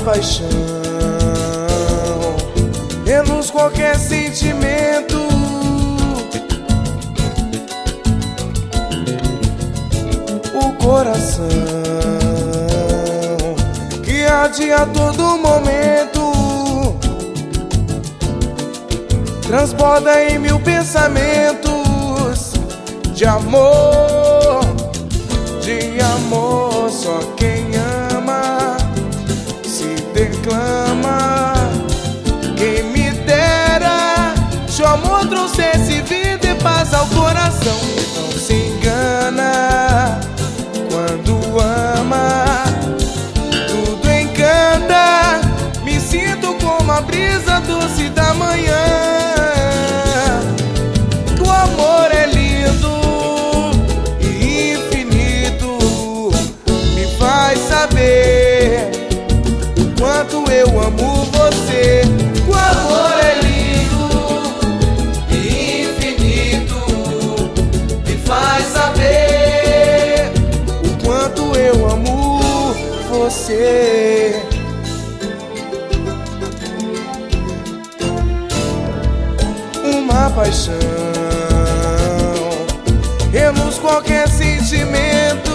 paixão reluz qualquer sentimento. O coração que arde a todo momento transborda em mil pensamentos de amor, de amor. Só quem ama se declama. Quem me dera se o amor trouxesse vida e paz ao coração. Não se engana quando ama, tudo encanta. Me sinto como a brisa doce da manhã. O amor é lindo e infinito, me faz saber o quanto eu amo você. O amor é lindo e infinito, me faz saber o quanto eu amo você. Uma paixão reluz qualquer sentimento.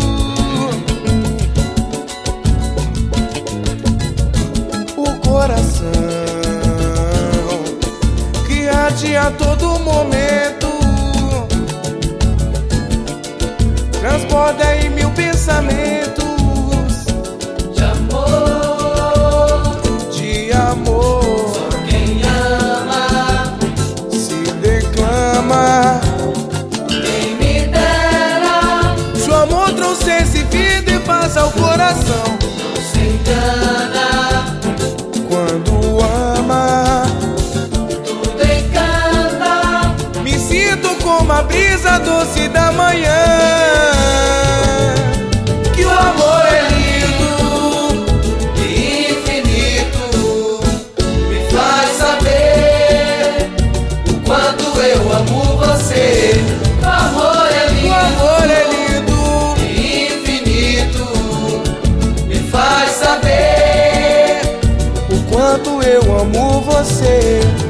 O coração que arde a todo momento transborda em mil pensamentos de amor, de amor. só quem ama Se declama. quem me dera. Se o amor trouxesse vida e paz ao coração. Não se engana Quando ama, tudo encanta. me sinto como a brisa doce da manhã. Que o amor é lindo E infinito, me faz saber o quanto eu amo você. O amor é o lindo amor é lindo e infinito, me faz saber o quanto eu amo você.